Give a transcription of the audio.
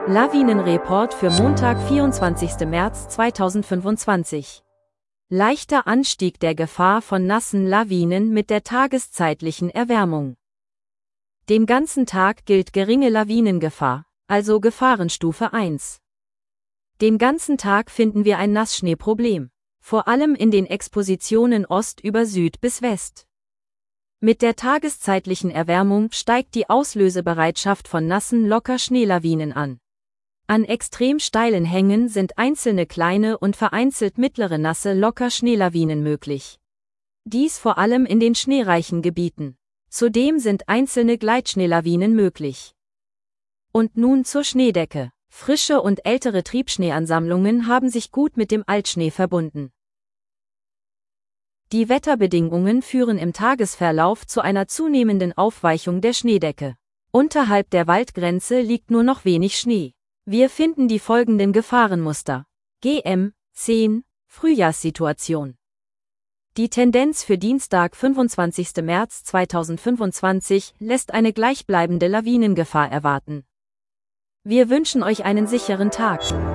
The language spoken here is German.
Lawinenreport für Montag, 24. März 2025. Leichter Anstieg der Gefahr von nassen Lawinen mit der tageszeitlichen Erwärmung. Dem ganzen Tag gilt geringe Lawinengefahr, also Gefahrenstufe 1. Den ganzen Tag finden wir ein Nassschneeproblem, vor allem in den Expositionen Ost über Süd bis West. Mit der tageszeitlichen Erwärmung steigt die Auslösebereitschaft von nassen Locker-Schneelawinen an. An extrem steilen Hängen sind einzelne kleine und vereinzelt mittlere nasse Locker-Schneelawinen möglich. Dies vor allem in den schneereichen Gebieten. Zudem sind einzelne Gleitschneelawinen möglich. Und nun zur Schneedecke. Frische und ältere Triebschneeansammlungen haben sich gut mit dem Altschnee verbunden. Die Wetterbedingungen führen im Tagesverlauf zu einer zunehmenden Aufweichung der Schneedecke. Unterhalb der Waldgrenze liegt nur noch wenig Schnee. Wir finden die folgenden Gefahrenmuster. GM10 Frühjahrssituation. Die Tendenz für Dienstag, 25. März 2025 lässt eine gleichbleibende Lawinengefahr erwarten. Wir wünschen euch einen sicheren Tag.